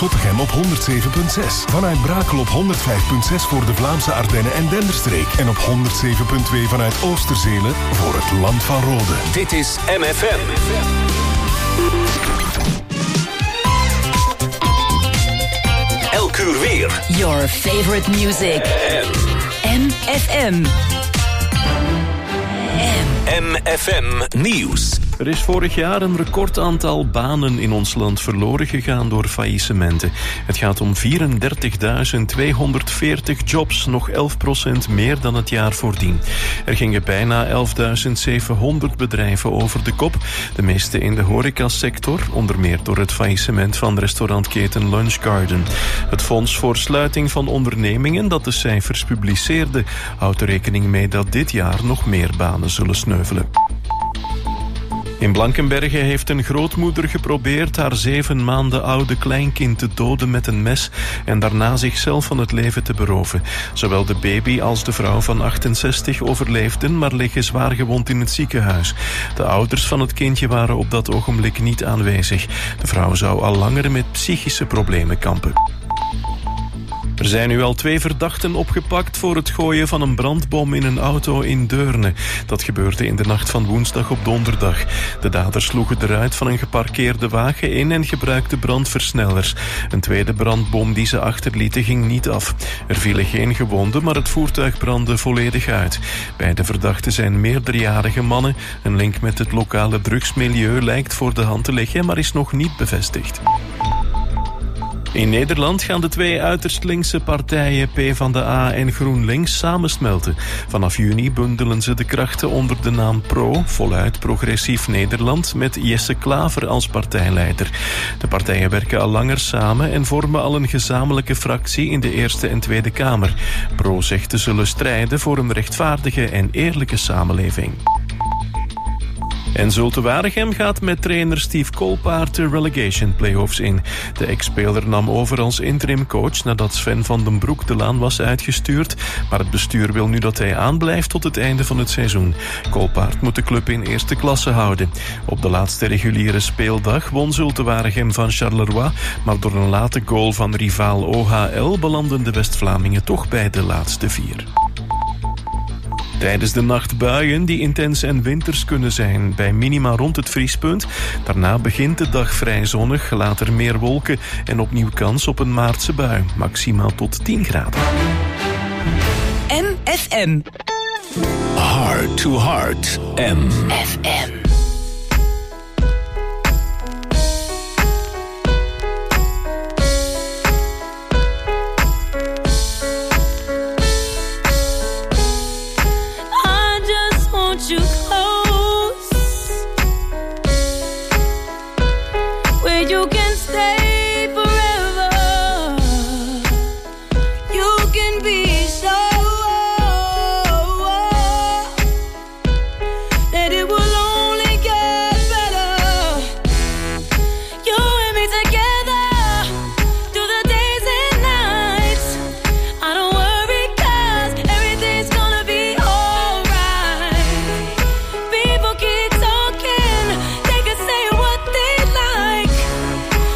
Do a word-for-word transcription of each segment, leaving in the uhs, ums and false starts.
Zottegem op honderd zeven komma zes. Vanuit Brakel op honderd vijf komma zes voor de Vlaamse Ardennen en Denderstreek. En op honderd zeven komma twee vanuit Oosterzelen voor het Land van Rode. Dit is M F M. Elk uur weer. Your favorite music. M F M. M F M Nieuws. Er is vorig jaar een recordaantal banen in ons land verloren gegaan door faillissementen. Het gaat om vierendertigduizend tweehonderdveertig jobs, nog elf procent meer dan het jaar voordien. Er gingen bijna elfduizend zevenhonderd bedrijven over de kop. De meeste in de horecasector, onder meer door het faillissement van restaurantketen Lunch Garden. Het Fonds voor Sluiting van Ondernemingen, dat de cijfers publiceerde, houdt er rekening mee dat dit jaar nog meer banen zullen sneuvelen. In Blankenberge heeft een grootmoeder geprobeerd haar zeven maanden oude kleinkind te doden met een mes en daarna zichzelf van het leven te beroven. Zowel de baby als de vrouw van achtenzestig overleefden, maar liggen zwaar gewond in het ziekenhuis. De ouders van het kindje waren op dat ogenblik niet aanwezig. De vrouw zou al langer met psychische problemen kampen. Er zijn nu al twee verdachten opgepakt voor het gooien van een brandbom in een auto in Deurne. Dat gebeurde in de nacht van woensdag op donderdag. De daders sloegen de ruit van een geparkeerde wagen in en gebruikten brandversnellers. Een tweede brandbom die ze achterlieten ging niet af. Er vielen geen gewonden, maar het voertuig brandde volledig uit. Beide verdachten zijn meerderjarige mannen. Een link met het lokale drugsmilieu lijkt voor de hand te liggen, maar is nog niet bevestigd. In Nederland gaan de twee uiterst linkse partijen PvdA en GroenLinks samensmelten. Vanaf juni bundelen ze de krachten onder de naam Pro, voluit Progressief Nederland, met Jesse Klaver als partijleider. De partijen werken al langer samen en vormen al een gezamenlijke fractie in de Eerste en Tweede Kamer. Pro zegt te zullen strijden voor een rechtvaardige en eerlijke samenleving. En Zulte Waregem gaat met trainer Steve Kolpaert de relegation play-offs in. De ex-speler nam over als interimcoach nadat Sven van den Broek de laan was uitgestuurd. Maar het bestuur wil nu dat hij aanblijft tot het einde van het seizoen. Kolpaert moet de club in eerste klasse houden. Op de laatste reguliere speeldag won Zulte Waregem van Charleroi. Maar door een late goal van rivaal O H L belanden de West-Vlamingen toch bij de laatste vier. Tijdens de nacht buien die intens en winters kunnen zijn, bij minima rond het vriespunt. Daarna begint de dag vrij zonnig, later meer wolken en opnieuw kans op een maartse bui. Maximaal tot tien graden. M F M. Heart to Heart. M F M. You close, where you can stay forever. You can be sure that it will only get better. You and me together through the days and nights. I don't worry 'cause everything's gonna be alright. People keep talking, they can say what they like.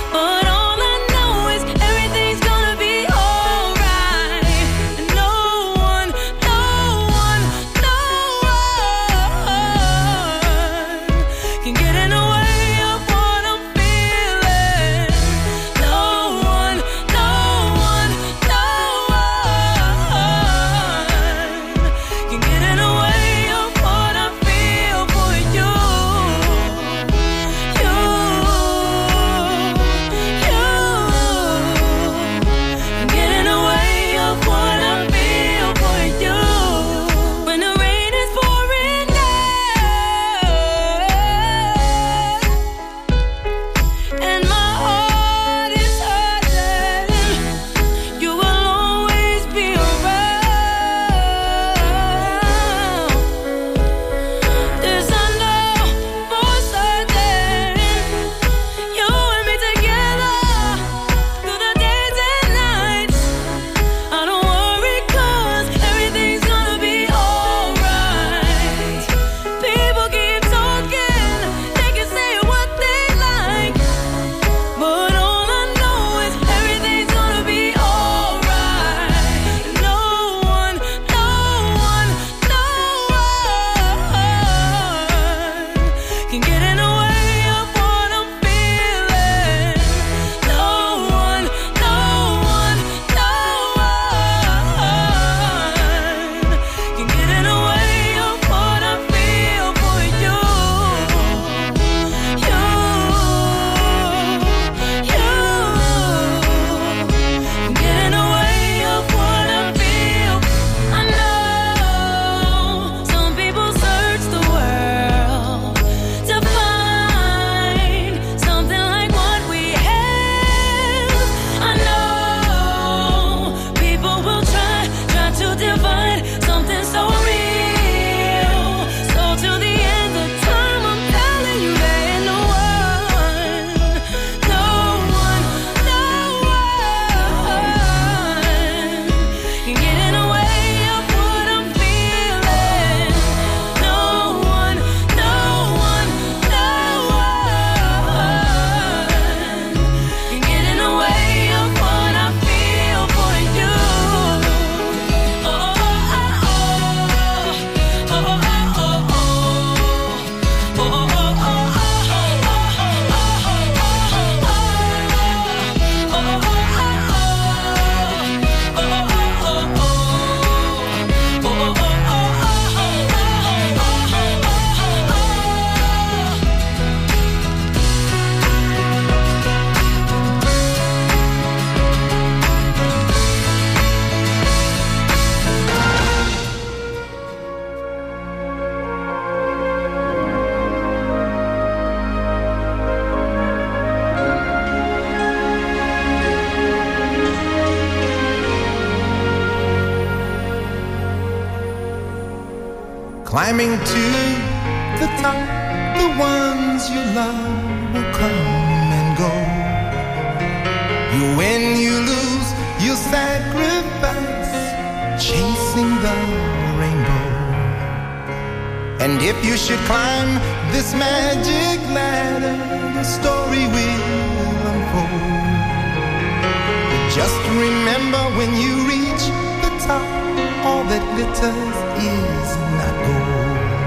Climbing to the top, the ones you love will come and go. You win, you lose, you sacrifice, chasing the rainbow. And if you should climb this magic ladder, the story will unfold. But just remember, when you reach the top, all that glitters is not gold.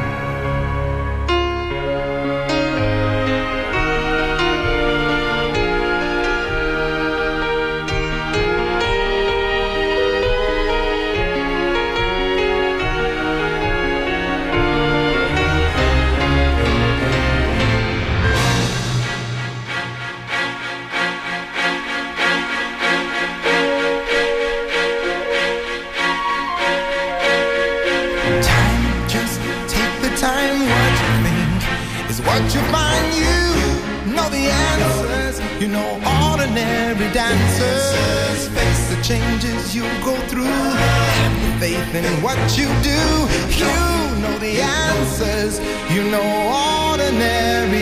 What you find, you know the answers. You know ordinary dancers face the changes you go through. Have the faith in what you do. You know the answers. You know ordinary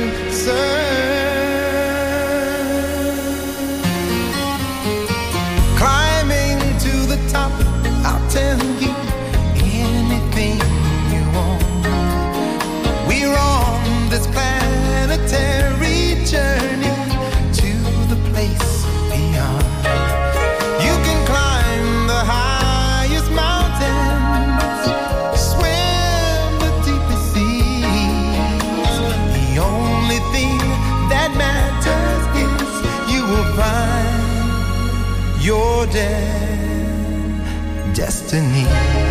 dancers. Climbing to the top, I'll tell you anything you want. We're on this planetary journey to the place beyond. You can climb the highest mountains, swim the deepest seas. The only thing that matters is you will find your de- destiny.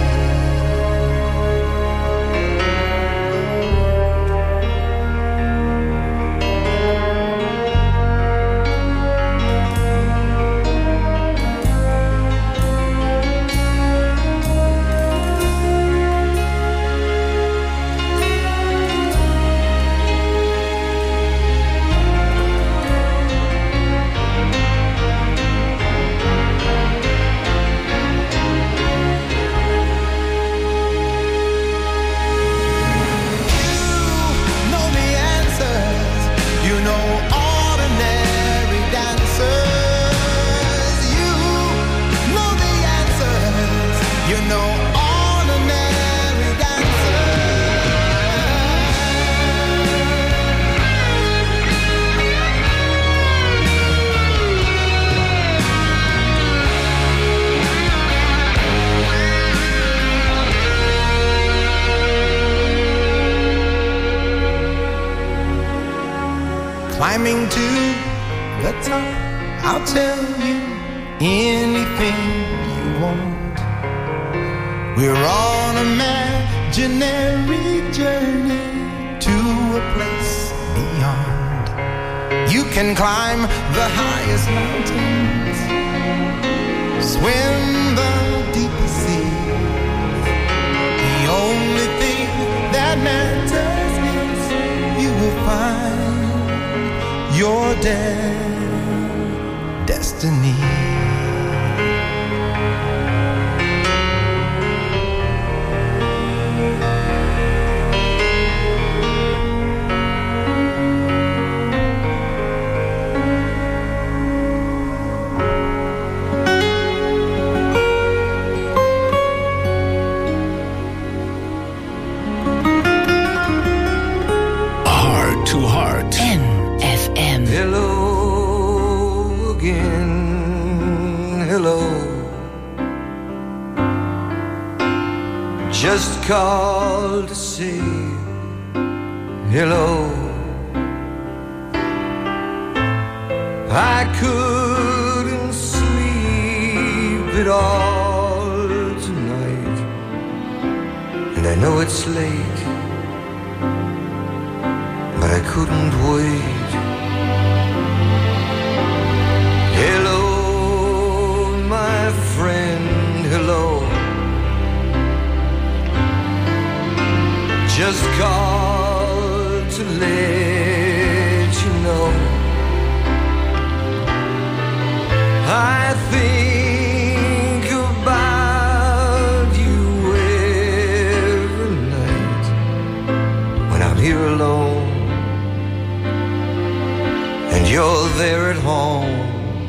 Climbing to the top, I'll tell you anything you want. We're on an imaginary journey to a place beyond. You can climb the highest mountains, swim the deepest seas. The only thing that matters is you will find your de- destiny. Heart to Heart. M F M. Hello again, hello. Just called to say hello. I couldn't sleep at all tonight, and I know it's late, but I couldn't wait. Hello, my friend, hello. Just called to let you know I think about you every night. you're there at home.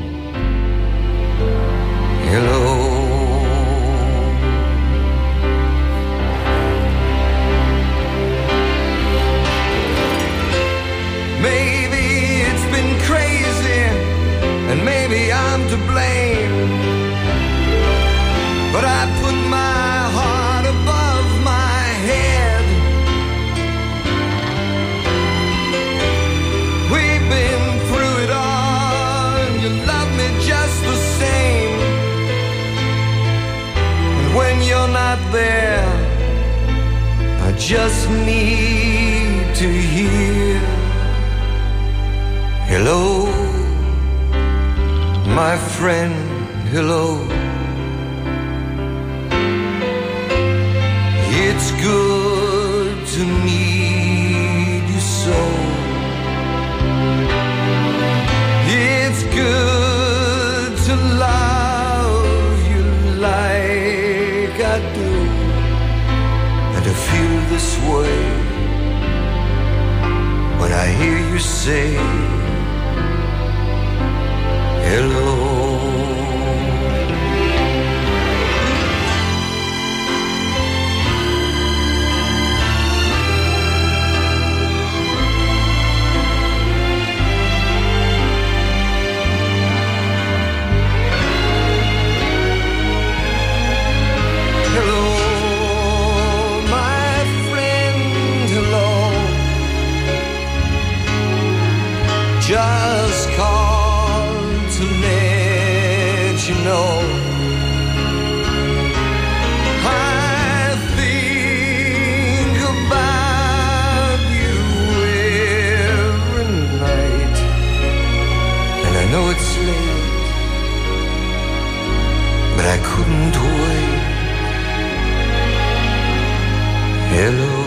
Hello. Maybe it's been crazy, and maybe I'm to blame, but I put my heart above my head. We've been through it all, and you love me just the same. And when you're not there, I just need to hear, hello, my friend, hello. It's good to need you so. It's good to love you like I do, and to feel this way when I hear you say, hello. Just called to let you know I think about you every night, and I know it's late, but I couldn't wait. Hello.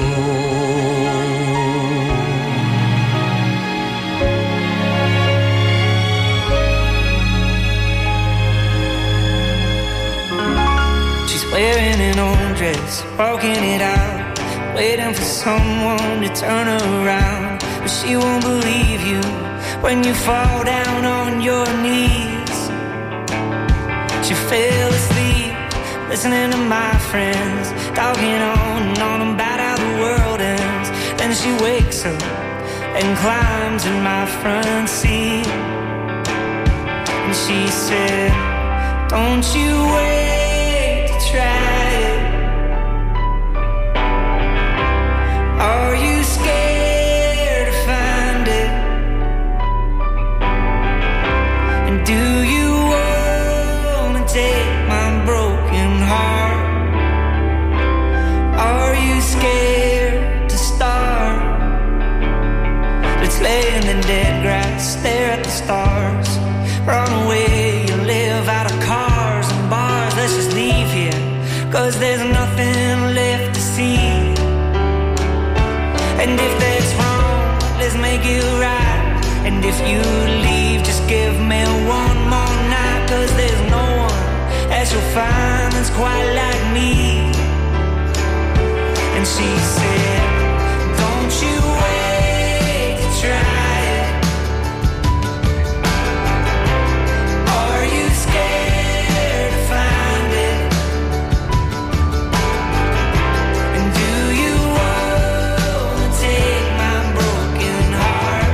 Wearing an old dress, walking it out, waiting for someone to turn her around. But she won't believe you when you fall down on your knees. She fell asleep, listening to my friends, talking on and on about how the world ends. Then she wakes up and climbs in my front seat. And she said, don't you wait, try it. Are you scared to find it? And do you wanna take my broken heart? Are you scared to start? Let's lay in the dead grass, stare at the stars, run away, you live out of cars and bars. Let's just leave here, 'cause there's nothing left to see. And if that's wrong, let's make it right. And if you leave, just give me one more night, 'cause there's no one else you'll find that's quite like me. And she said, don't you wait to try it. Are you scared to find it? And do you wanna take my broken heart?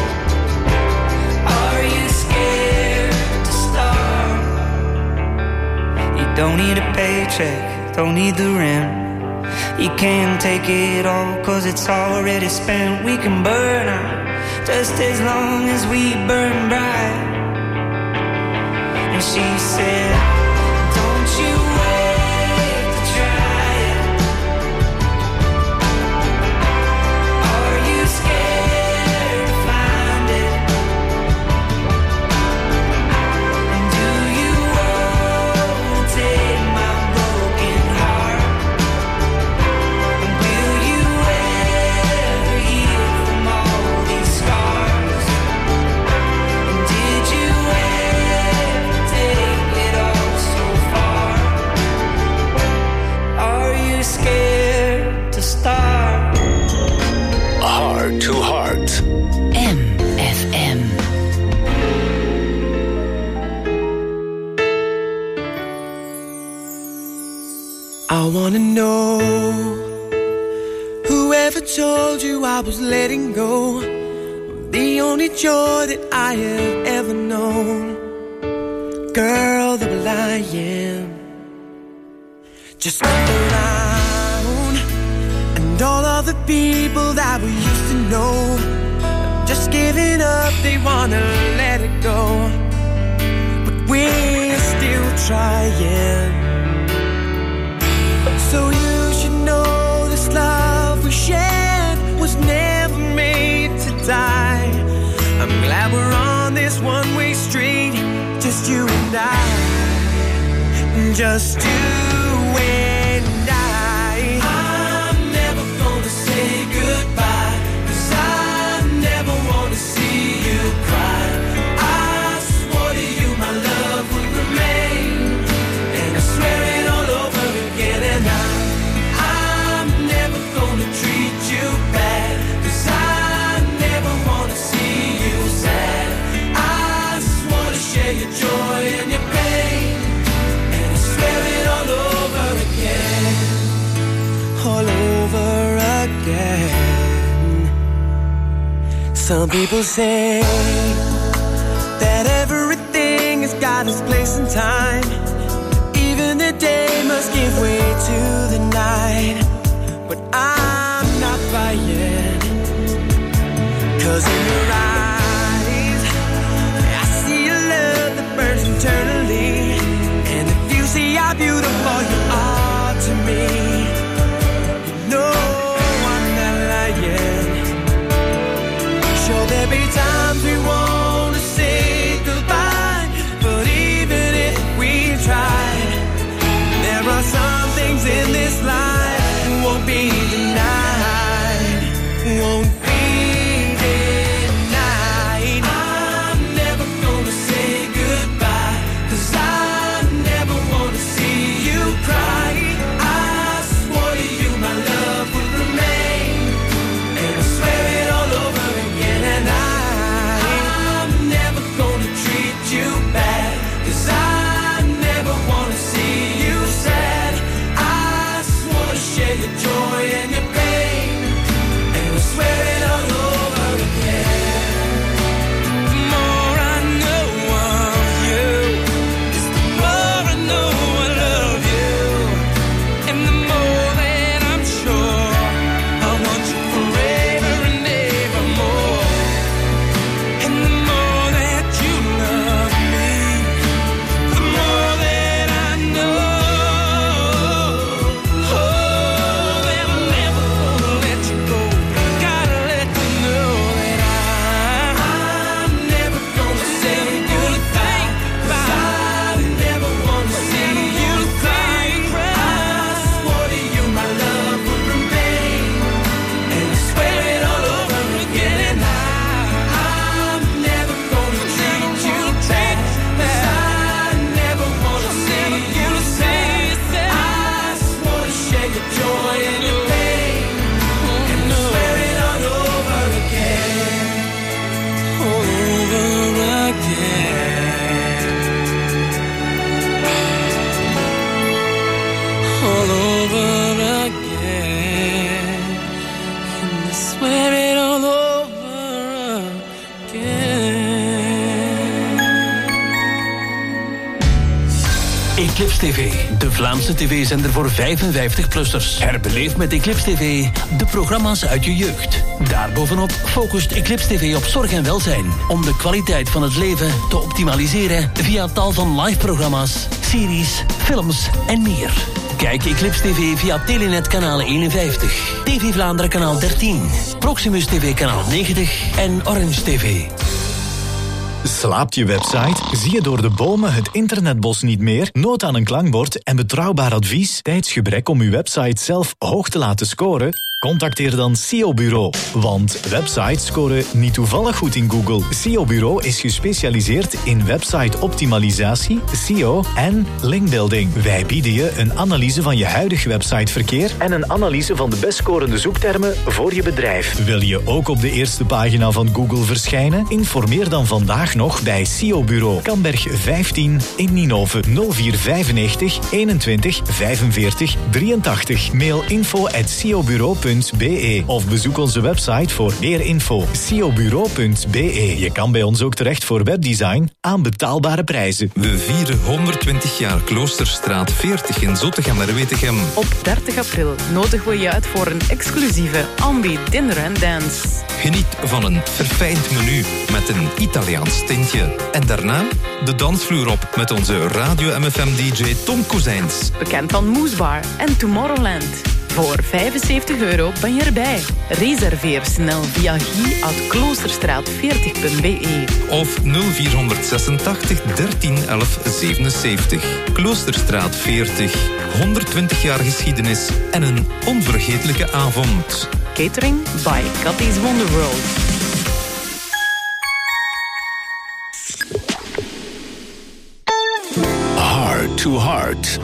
Are you scared to start? You don't need a paycheck, don't need the rent. You can't take it all, 'cause it's already spent. We can burn out just as long as we burn bright. And she said, don't you wait to try it. Are you scared to find it? And do you wanna take my broken heart? And will you ever heal from all these scars? And wanna know, whoever told you I was letting go, the only joy that I have ever known. Girl, the will I am. Just look around, and all of the people that we used to know, just giving up, they wanna let it go. But we're still trying. So you should know this love we shared was never made to die. I'm glad we're on this one-way street, just you and I, just you and I. I'm never gonna say goodbye, 'cause I never wanna see you cry. I swore to you my love would remain, and I swear it all over again. And I, I'm never gonna treat you bad, 'cause I never wanna see you sad. I swore to share your joy and your pain, and I swear it all over again, all over again. Some people say that everything has got its place and time. Even the day must give way to the night. But I'm not buying, 'cause in your eyes I see a love that burns eternally. And if you see how beautiful you are to me, you know I'm not lying. Sure, there'll be times we wanna say goodbye, but even if we tried, there are some things in this life won't be denied, won't be denied. I'm never gonna say goodbye, 'cause I never wanna see you cry. I swore to you my love would remain, and I swear it all over again. And I, I'm never gonna treat you bad, 'cause I never wanna see you sad. I swore to share your joy and your pain, and I swear it all over again. The more I know of you, is the more I know I love you. And the more that I'm sure I want you forever and ever more. And the more that you love me, the more that I know, oh, that I'm never gonna let you go. Gotta let you know that I, I'm never gonna say goodbye, 'cause I never wanna see you cry. I swore to you my love would remain, and I swear it all over again. And I, I'm never gonna treat you bad, 'cause I never wanna see you sad. I swore to share your joy and your pain, and I swear it all over again, all over again, all over again, and I swear it all over again. Eclipse T V, de Vlaamse tv-zender voor vijfenvijftig-plussers. Herbeleef met Eclipse T V de programma's uit je jeugd. Daarbovenop focust Eclipse T V op zorg en welzijn, om de kwaliteit van het leven te optimaliseren via tal van live-programma's, series, films en meer. Kijk Eclipse T V via Telenet kanaal eenenvijftig, T V Vlaanderen kanaal dertien, Proximus T V kanaal negentig en Orange T V. Slaapt je website? Zie je door de bomen het internetbos niet meer? Nood aan een klankbord en betrouwbaar advies? Tijdsgebrek om uw website zelf hoog te laten scoren? Contacteer dan S E O Bureau. Want websites scoren niet toevallig goed in Google. S E O Bureau is gespecialiseerd in website-optimalisatie, S E O en linkbuilding. Wij bieden je een analyse van je huidig websiteverkeer en een analyse van de best scorende zoektermen voor je bedrijf. Wil je ook op de eerste pagina van Google verschijnen? Informeer dan vandaag nog bij S E O Bureau. Kamberg vijftien in Ninove. nul vier vijfennegentig eenentwintig vijfenveertig drieëntachtig. Mail info at s e o bureau punt b e of bezoek onze website voor meer info. s e o bureau punt b e. Je kan bij ons ook terecht voor webdesign aan betaalbare prijzen. We vieren honderdtwintig jaar Kloosterstraat veertig in Zottegem-Merwetegem. Op dertig april nodigen we je uit voor een exclusieve Ambi Dinner and Dance. Geniet van een verfijnd menu met een Italiaans tintje. En daarna de dansvloer op met onze radio M F M-D J Tom Kozijns. Bekend van Moesbar en Tomorrowland. Voor vijfenzeventig euro ben je erbij. Reserveer snel via guy at kloosterstraat veertig punt b e. Of nul vier zesentachtig dertien elf zevenenzeventig. Kloosterstraat veertig. honderdtwintig jaar geschiedenis en een onvergetelijke avond. Catering by Cathy's Wonder World. Heart to Heart.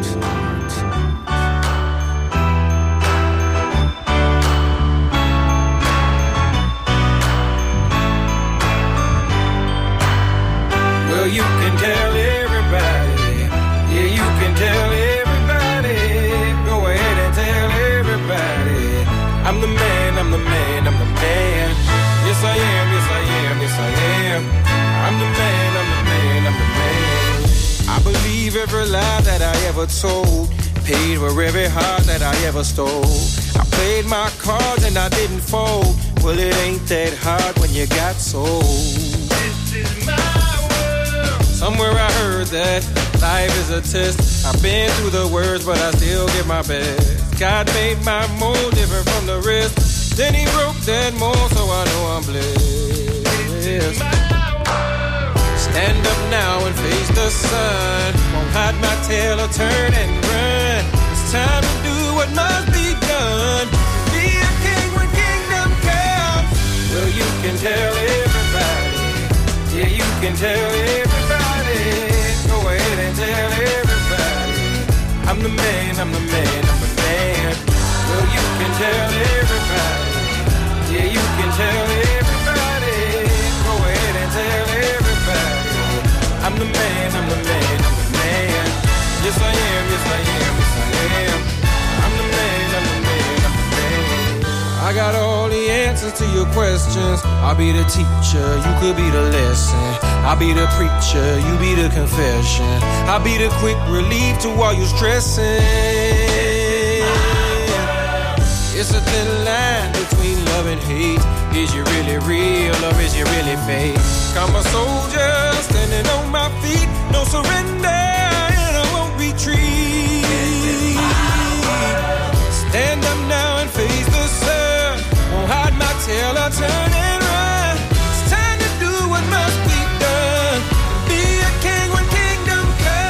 Well, you can tell everybody. Yeah, you can tell everybody. Go ahead and tell everybody. I'm the man, I'm the man, I'm the man. Yes, I am, yes, I am, yes, I am. I'm the man, I'm the man, I'm the man. I believe every lie that I ever told. Paid for every heart that I ever stole. I played my cards and I didn't fold. Well, it ain't that hard when you got sold. This is my world. Somewhere I heard that life is a test. I've been through the worst, but I still give my best. God made my mold different from the rest. Then he broke that mold, so I know I'm blessed. Stand up now and face the sun. Won't hide my tail or turn and run. It's time to do what must be done. Be a king when kingdom comes. Well, you can tell everybody. Yeah, you can tell everybody. Go ahead and tell everybody. I'm the man, I'm the man, I'm the man. Well, you can tell everybody. Yeah, you can tell everybody. Go ahead and tell everybody. I'm the man, I'm the man, I'm the man. Yes, I am, yes, I am, yes, I am. I'm the man, I'm the man, I'm the man. I got all the answers to your questions. I'll be the teacher, you could be the lesson. I'll be the preacher, you be the confession. I'll be the quick relief to all your stressing. It's a thin line between love and hate. Is you really real or is you really fake? I'm a soldier standing on my feet. No surrender and I won't retreat. Stand up now and face the sun. Won't hide my tail or turn and run. It's time to do what must be done. Be a king when kingdom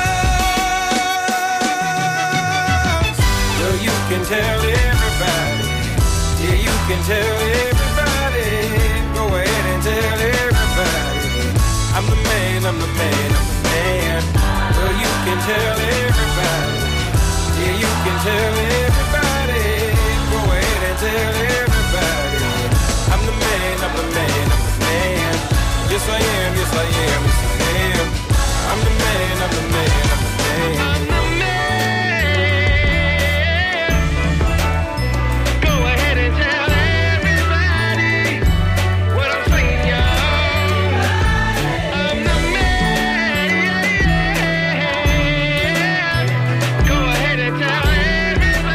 comes. Well, you can tell everybody. Yeah, you can tell everybody. Go ahead and tell everybody. I'm the man, I'm the man, I'm the man. Well, you can tell everybody. Yeah, you can tell everybody. Go ahead and tell everybody. I'm the man, I'm the man, I'm the man. Yes, I am, yes, I am, yes, I am. I'm the man, I'm the man, I'm the man. Everybody.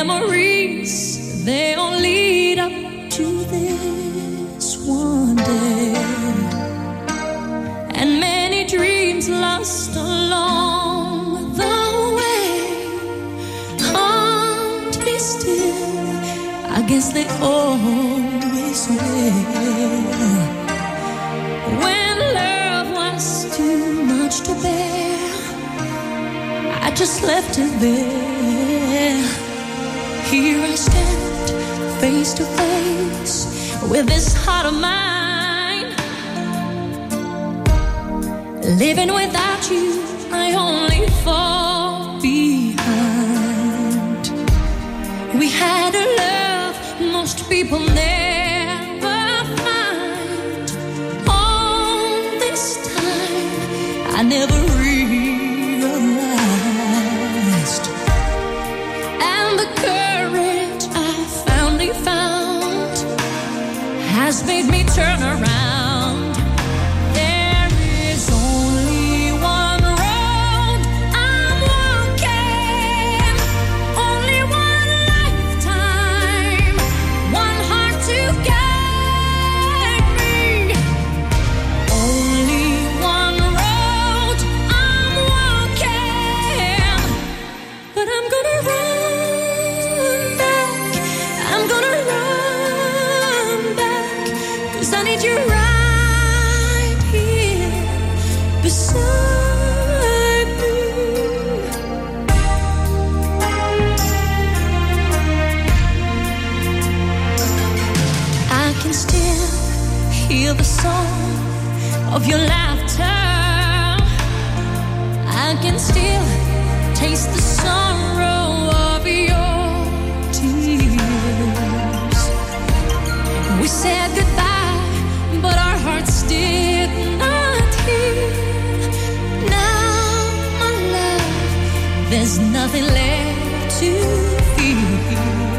memories, they all lead up to this one day. And many dreams lost along the way. Can't be still, I guess they always will. When love was too much to bear, I just left it there. Here I stand, face to face with this heart of mine. Living without you, I only fall behind. We had a love most people never find. All this time, I never realized. And the courage I finally found has made me turn around. There is only one road I'm walking, only one lifetime, one heart to guide me. Only one road I'm walking, but I'm gonna run back, I'm gonna run back, 'cause I need you right here beside me. I can still hear the song of your laughter. I can still taste the sorrow of your tears. We said goodbye, but our hearts did not heal. Now, my love, there's nothing left to feel.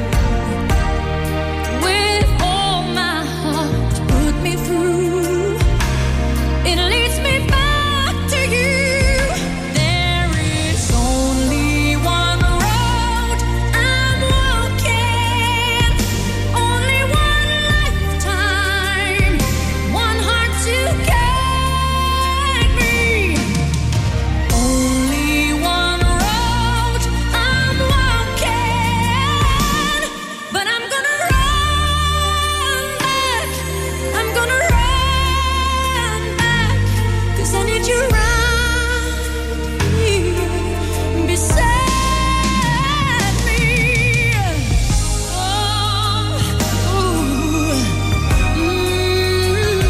With all my heart, put me through. It leads me back to you. There is only one road I'm walking, only one lifetime, one heart to guide me. Only one road I'm walking, but I'm gonna run back, I'm gonna run back, 'cause I need you right here beside me. Oh, ooh, mm.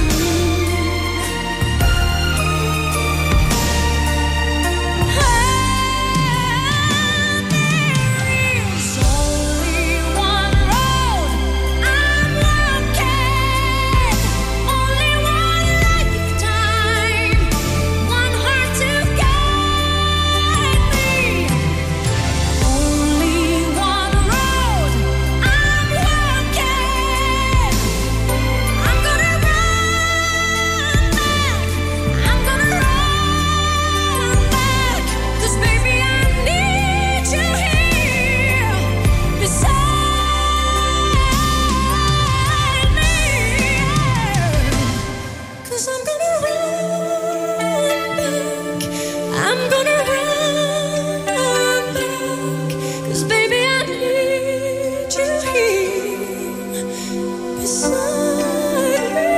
There is only one road I'm walking, only one lifetime, one heart to guide me. Only one road I'm walking. I'm gonna run back, I'm gonna run back, 'cause baby I need you here beside me. 'Cause I'm gonna run back, I'm gonna run back, 'cause baby I need you here beside me.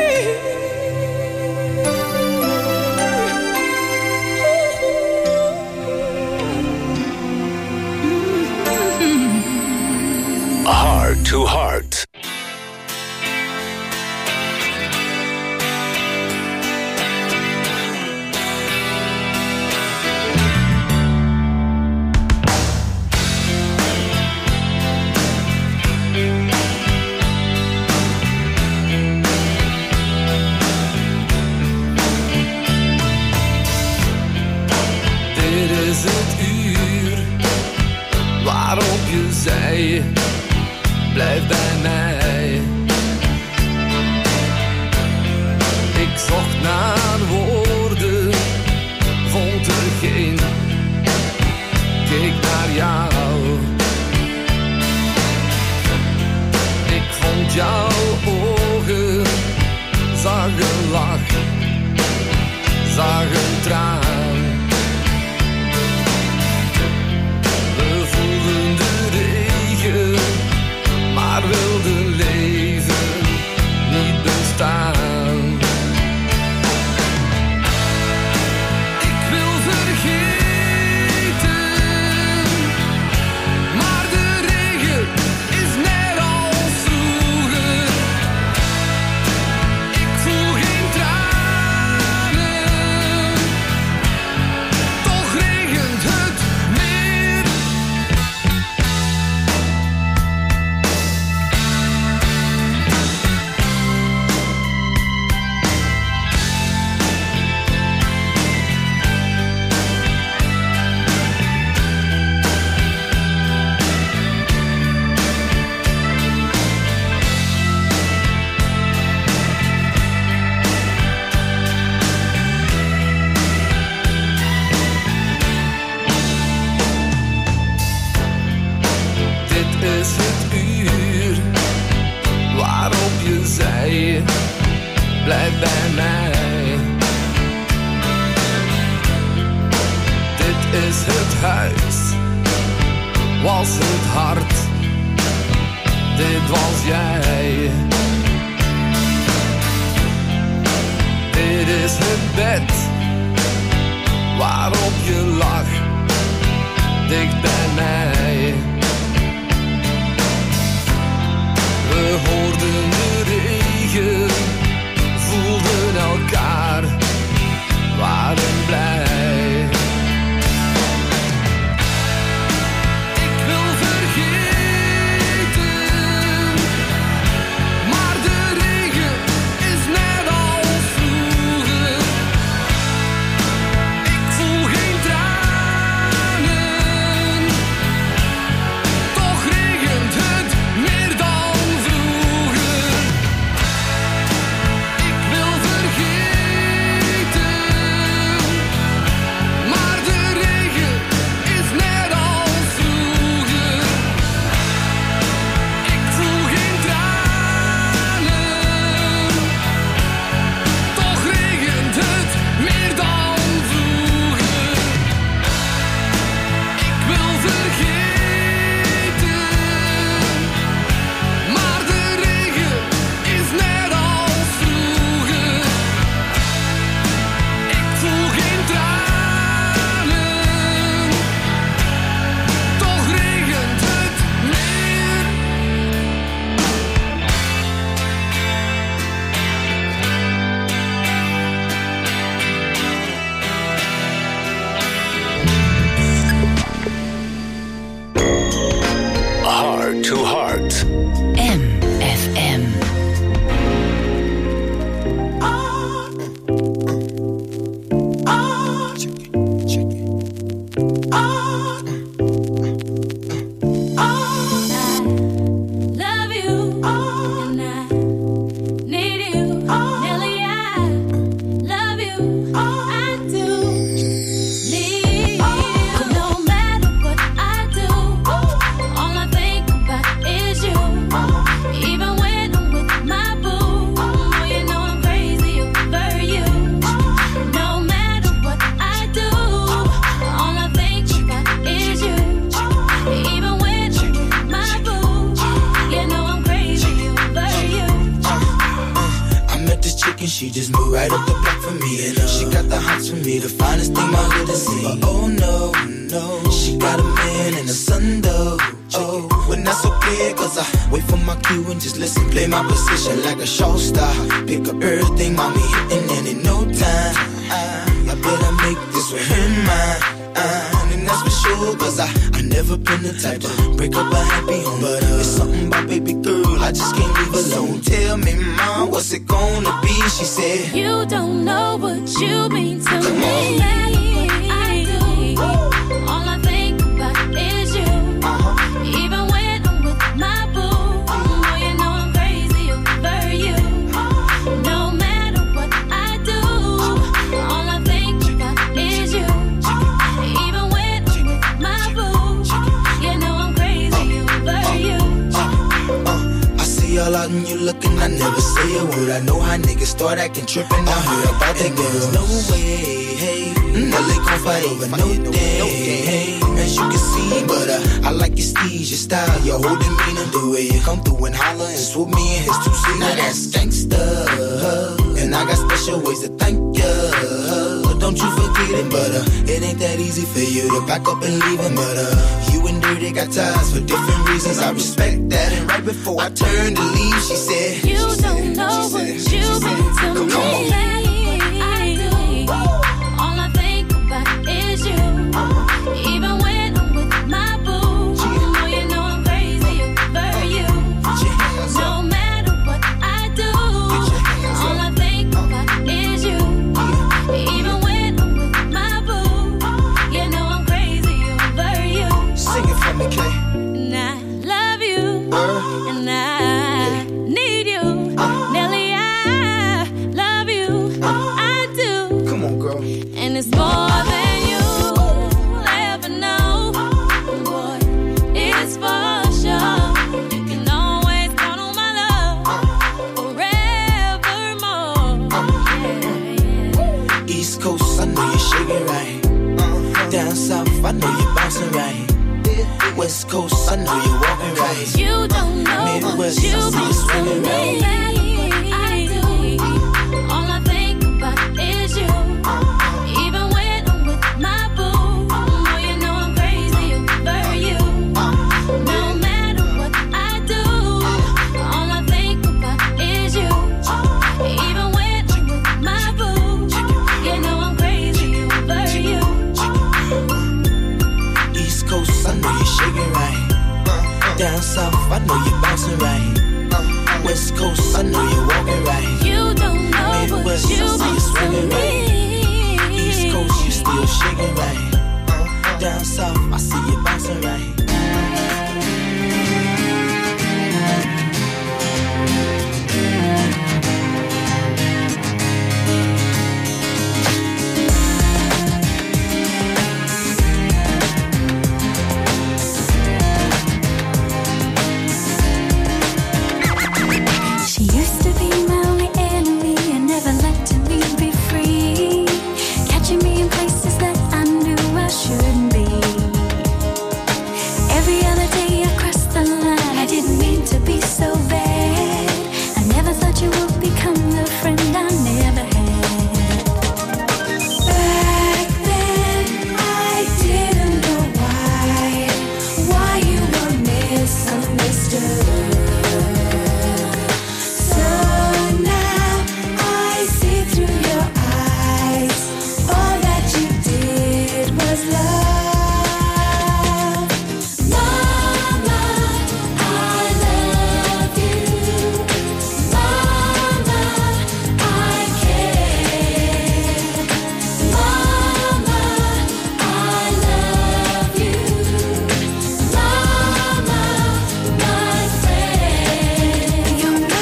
Heart to Heart. Dit is het uur waarop je zei: blijf bij mij. Ik zocht naar woorden, vond er geen. Keek naar jou blijf bij mij. Dit is het huis, was het hart, dit was jij. Dit is het bed waarop je lag, dicht bij mij. We hoorden de regen, voelden elkaar, waren blij. Ik wil vergeten, maar de regen is net als vroeger. Ik voel geen tranen, toch regent het meer dan vroeger. Ik wil vergeten, maar de regen is net als vroeger. Ik voel geen tranen, toch regent het meer dan vroeger. Ik wil vergeten, maar de regen is net als vroeger. Ik voel geen tranen, toch regent het meer. Heart to Heart. M F M. Love you, and I need you. Nelly, I love you. I do need you. No matter what I do, all I think about is you. Even when I'm with my boo, oh, you know I'm crazy over you. No matter what I do, all I think about is you. Even when I'm with my boo, you know I'm crazy over you. I met this chick and she just moved right up the block for me. And uh, she got the hots for me, the finest thing my hood has seen. But oh no, no, she got a man and a son though. Oh, when that's so clear, cause I wait for my cue and just listen, play my position like a show star. Pick up everything, mommy hitting, and in no time, I, I better make this with her mine. Uh, and that's for sure, cause I, I never been the type to break up a happy home. But uh, it's something about baby girl, I just can't leave alone. Tell me, mom, what's it gonna be? She said, You don't know what you mean to Come me. on. No matter what I do, all I think about is you. Even when I'm with my boo, oh, you know I'm crazy over you. No matter what I do, all I think about is you. Even when I'm with my boo, you know I'm crazy over you. uh, I see y'all out and you looking, I never say a word. I know how niggas start acting trippin'. I heard about that girl. No way, hey, Nelly gon' fight over no day, hey. As you can see, but uh, I like your steez, your style, your whole demeanor, the way you come through and holler and swoop me in his two-seater. Now that's gangsta, and I got special ways to thank ya. Don't you forget it, but uh, it ain't that easy for you to back up and leave him. But uh, you and Dirty got ties for different reasons. I respect that. And right before I turned to leave, she said, You don't know what you mean to me. Come on. I do. All I think about is you. Even when I'm with my boo, oh, you know I'm crazy over you. No matter what I do, all I think about is you. Even when I'm with my boo, you know I'm crazy over you. Sing it for me, Kay. And I love you, and I need you. Nelly, I love you. I do. Come on, girl. And it's more than you'll ever know. Boy, it's for sure. You can always count on my love forevermore. West Coast, I know you're walking right. You don't know Midwest, what you I see you swinging right. I do. All I think about is you. Even when I'm with my boo, oh, you know I'm crazy over you. No matter what I do, all I think about is you. Even when I'm with my boo, you know I'm crazy over you. East Coast, I know you're shaking right. Down south, I know you're bouncing right. West Coast, I know you're walking right. You don't know Midwest, what you I see you swinging right. East Coast, you still shaking right. Down south, I see you bouncing right. She used to be my only enemy and never letting me be free, catching me in places that I knew I shouldn't be. Every other day I crossed the line. I didn't mean to be so bad. I never thought you would become the friend I never had. Back then I didn't know why, why you were misunderstood. So now I see through your eyes. All that you did was love. Mama, I love you. Mama, I care. Mama, I love you. Mama, my friend. You're my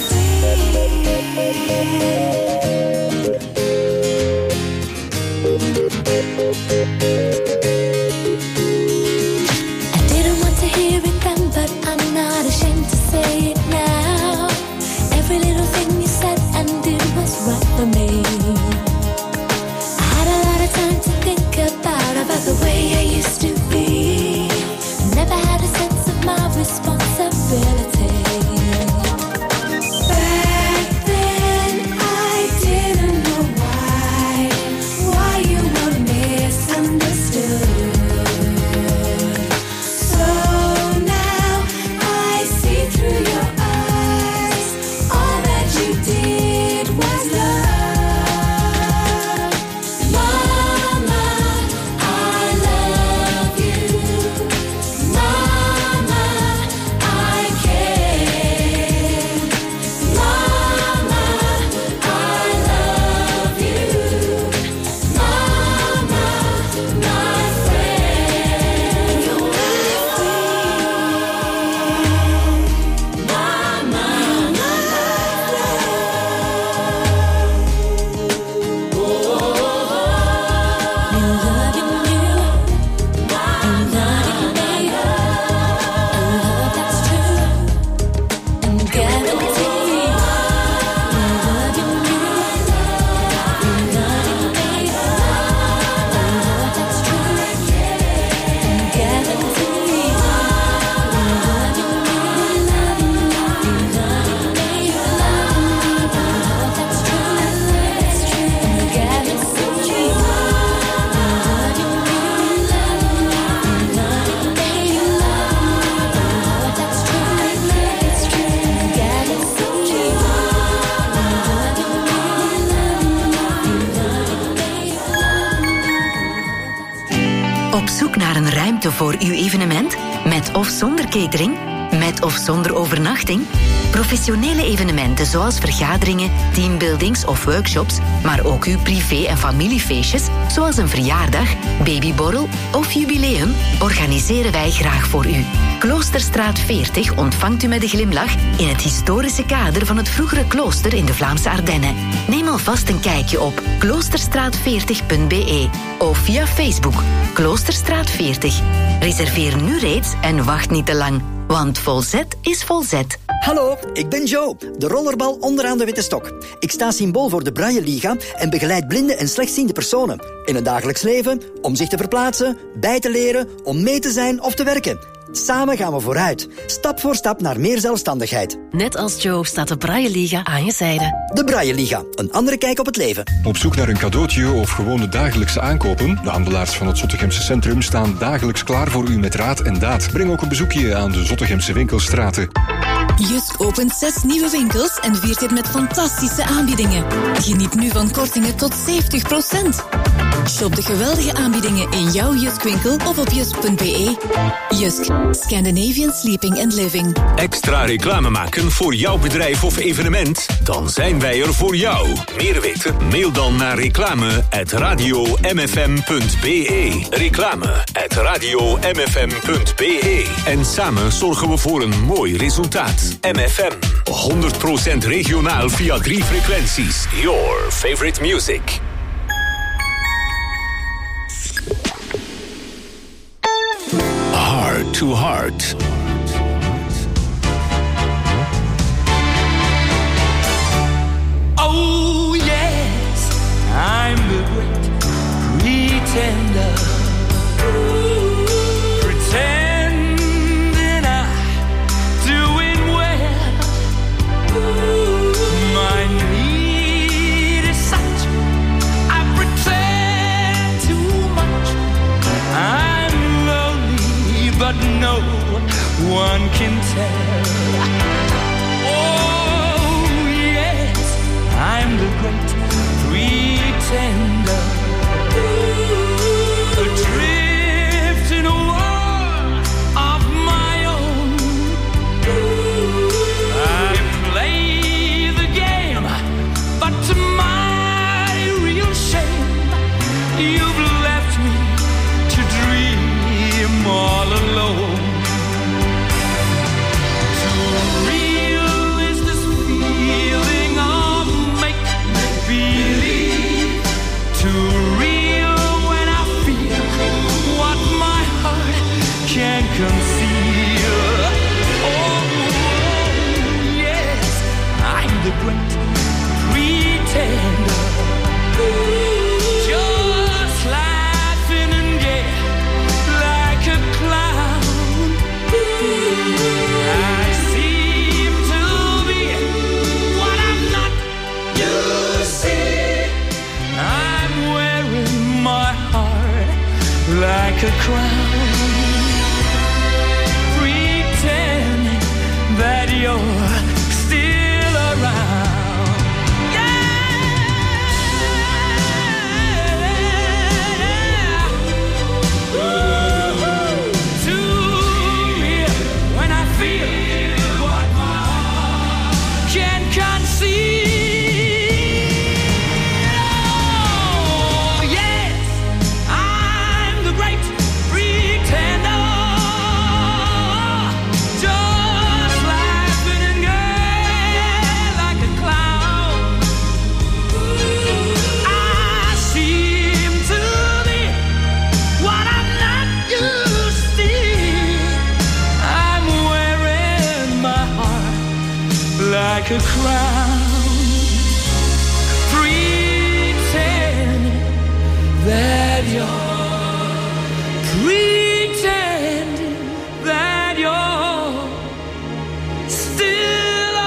I didn't want to hear it then, but I'm not ashamed to say it now. Every little thing you said and did was right for me. I had a lot of time to think about, about the way I used to be. I never had a sense of my responsibility. Back then I didn't know why, why you were misunderstood. So now I see through your eyes. All that you did was love. Mama, I love you. Mama, I care. Mama, I love you. Mama, my friend. You're my friend. Mama, my Op zoek naar een ruimte voor uw evenement? Met of zonder catering? Met of zonder overnachting? Professionele evenementen zoals vergaderingen, teambuildings of workshops, maar ook uw privé- en familiefeestjes, zoals een verjaardag, babyborrel of jubileum, organiseren wij graag voor u. Kloosterstraat veertig ontvangt u met een glimlach in het historische kader van het vroegere klooster in de Vlaamse Ardennen. Neem alvast een kijkje op kloosterstraat veertig punt b e of via Facebook Kloosterstraat veertig. Reserveer nu reeds en wacht niet te lang. Want Volzet is Volzet. Hallo, ik ben Joe, de rollerbal onderaan de witte stok. Ik sta symbool voor de Braille Liga en begeleid blinde en slechtziende personen. In het dagelijks leven, om zich te verplaatsen, bij te leren, om mee te zijn of te werken. Samen gaan we vooruit, stap voor stap naar meer zelfstandigheid. Net als Joe staat de Braille Liga aan je zijde. De Braille Liga, een andere kijk op het leven. Op zoek naar een cadeautje of gewoon de dagelijkse aankopen? De handelaars van het Zottegemse Centrum staan dagelijks klaar voor u met raad en daad. Breng ook een bezoekje aan de Zottegemse winkelstraten. Jusk opent zes nieuwe winkels en viert dit met fantastische aanbiedingen. Geniet nu van kortingen tot zeventig procent. Shop de geweldige aanbiedingen in jouw Jusk-winkel of op jusk punt b e. Jusk, Scandinavian Sleeping and Living. Extra reclame maken voor jouw bedrijf of evenement? Dan zijn wij er voor jou. Meer weten? Mail dan naar reclame at radio m f m punt b e. Reclame at radio m f m punt b e. En samen zorgen we voor een mooi resultaat. M F M, honderd procent regionaal via drie frequenties. Your favorite music. Heart to Heart. Oh yes, I'm the great pretender. Pretending I'm doing well. My need is such, I pretend too much. I'm lonely, but no one can tell. Oh yes, I'm the great pretender. Adrift in a world of my own. I play the game, but to my real shame, you've left me to dream all alone. Too real is this feeling of make-believe. Too real when I feel what my heart can conceal. Oh, yes, I'm the great pretender. Just laughing and gay like a clown. I seem to be what I'm not. You see, I'm wearing my heart like a crown, pretending that you're still around. To me, when I feel what my heart can conceive. Oh, yes, I'm the great pretender. Just laughing and gay like a clown. I seem to be what I'm not, you see. I'm wearing my heart like a crown, pretending that you're, pretending that you're still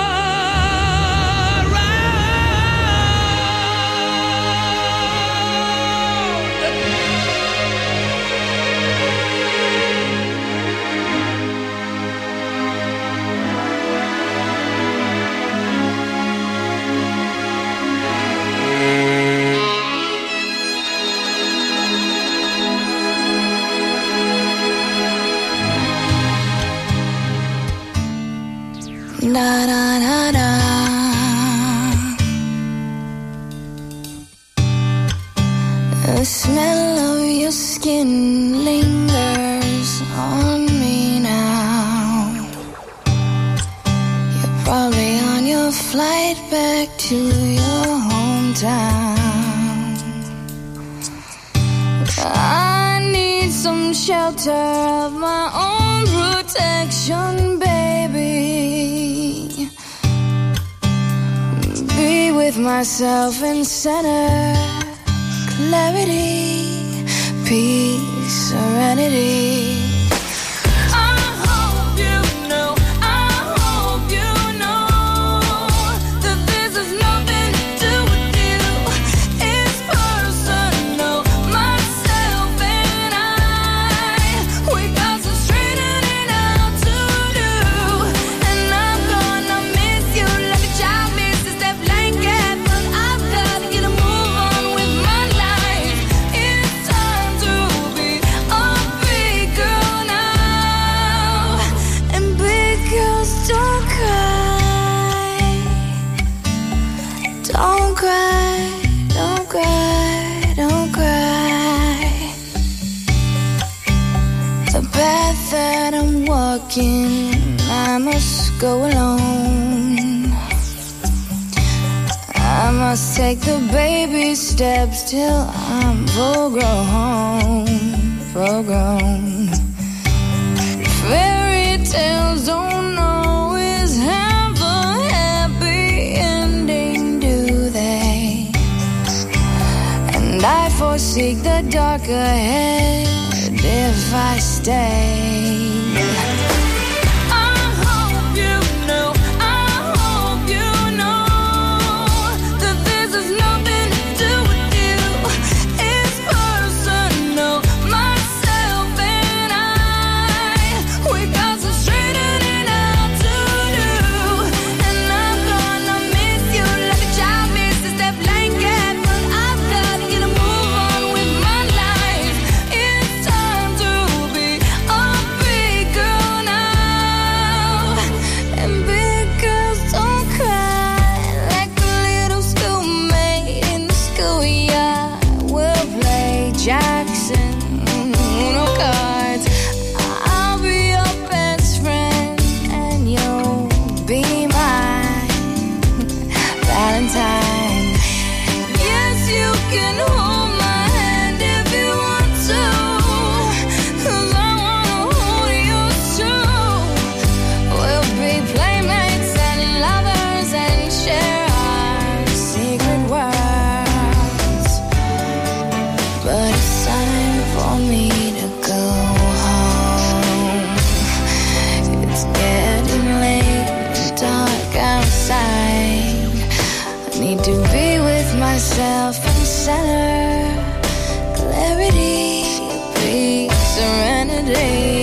Da da da da. The smell of your skin lingers on me now. You're probably on your flight back to your hometown. I need some shelter of my own protection. myself in center. Clarity, peace, serenity. I must go alone. I must take the baby steps till I'm full grown, full grown. Fairy tales don't always have a happy ending, do they? And I foresee the dark ahead if I stay. Myself in center, clarity, peace, serenity.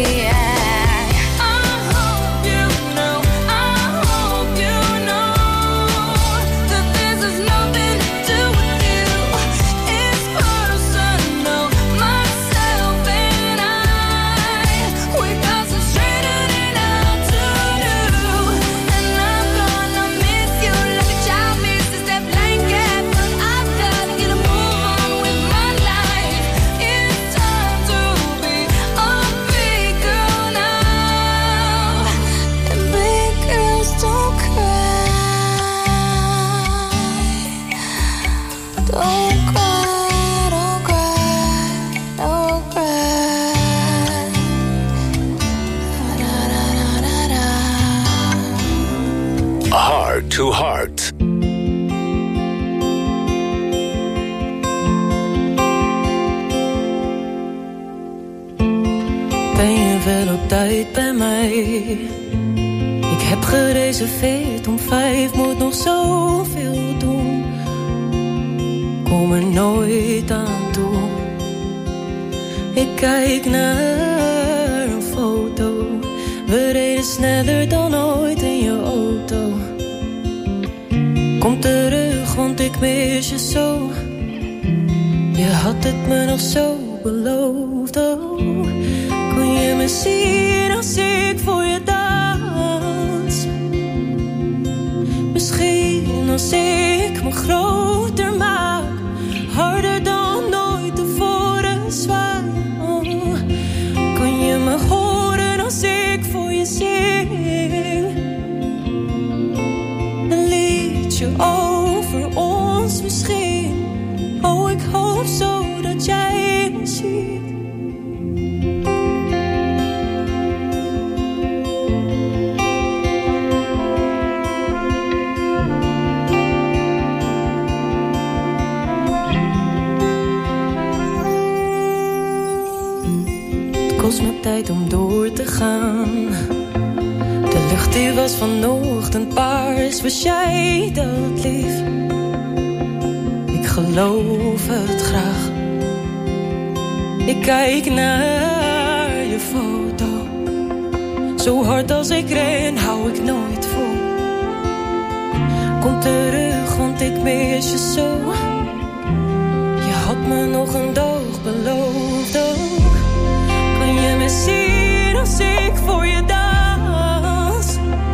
To Heart. Ben je wel op tijd bij mij? Ik heb gereserveerd om vijf, moet nog zoveel doen. Kom er nooit aan toe. Ik kijk naar een foto. We reden sneller dan ooit in je auto. Kom terug, want ik mis je zo. Je had het me nog zo beloofd, oh. Kon je me zien als ik voor je dans? Misschien als ik me groter maak, harder dan ooit tevoren zwaai, oh. Kon je me horen als ik voor je zing? Een liedje over ons misschien. Oh, ik hoop zo dat jij me ziet. tijd om door te gaan. De lucht die was vanochtend paars, was jij dat lief? Ik geloof het graag. Ik kijk naar je foto. Zo hard als ik ren, hou ik nooit vol. Kom terug, want ik mis je zo. Je had me nog een dag beloofd ook. Kan je me zien als ik voor je dans?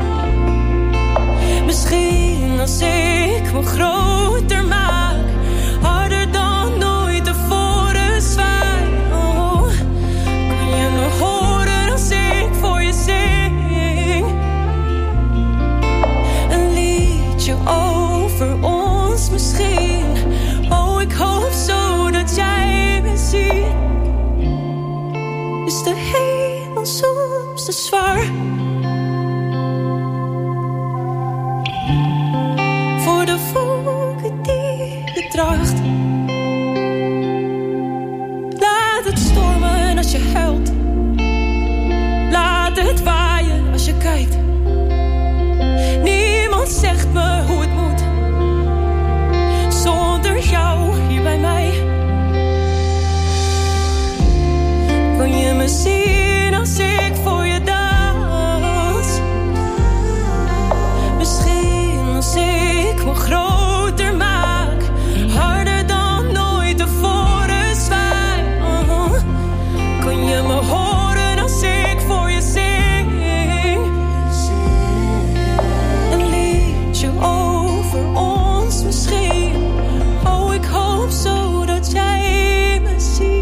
Misschien als ik me groter maak, harder dan ooit tevoren zwaai. Oh, kan je me horen als ik voor je zing? Een liedje over ons misschien. Oh, ik hoop zo dat jij me ziet. Is de hemel soms te zwaar? Voor de wolken die je draagt. Laat het stormen als je huilt. Laat het waaien als je kijkt. Niemand zegt me hoe het moet. Zonder jou hier bij mij. Kan je me zien als ik voor je dans? Misschien als ik me groter maak, harder dan ooit tevoren zwaai. Oh, kan je me horen als ik voor je zing? Een liedje over ons misschien. Oh, ik hoop zo dat jij me ziet.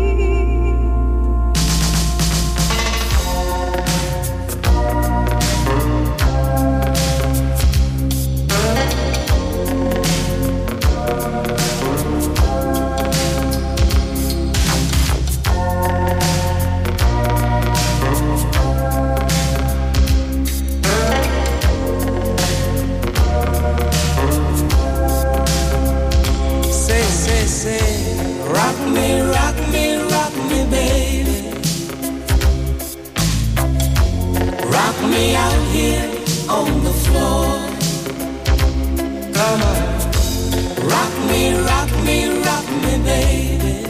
Say, say, say, rock me, rock me, rock me, baby. Rock me out here on the floor. Come on. Rock me, rock me, rock me, baby.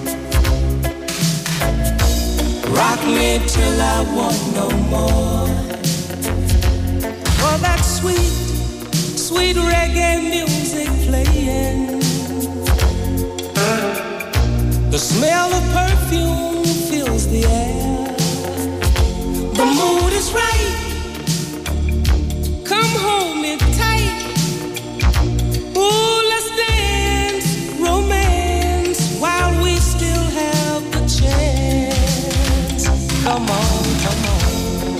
Rock me till I want no more. For that sweet, sweet reggae music playing. The smell of perfume fills the air. The mood is right. Come hold me tight. Ooh, let's dance, romance, while we still have the chance. Come on, come on.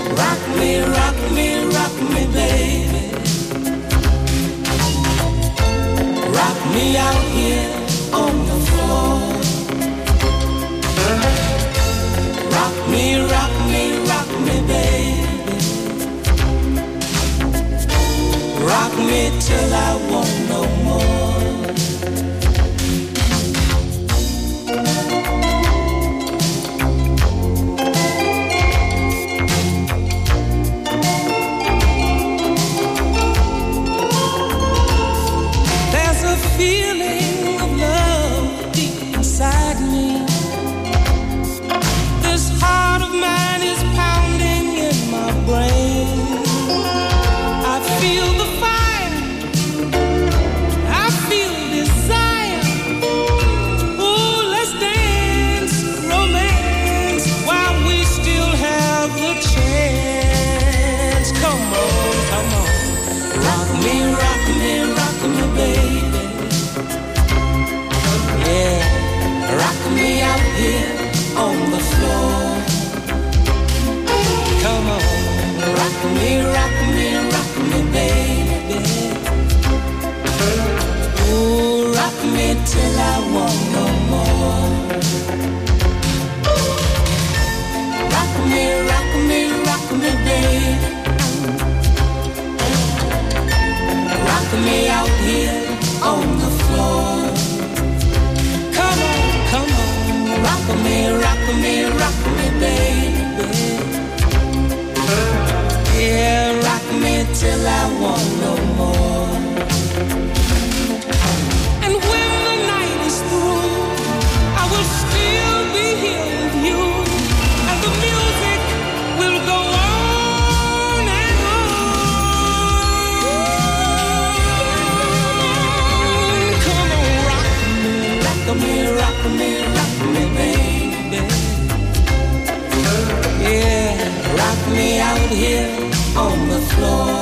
out here on the floor.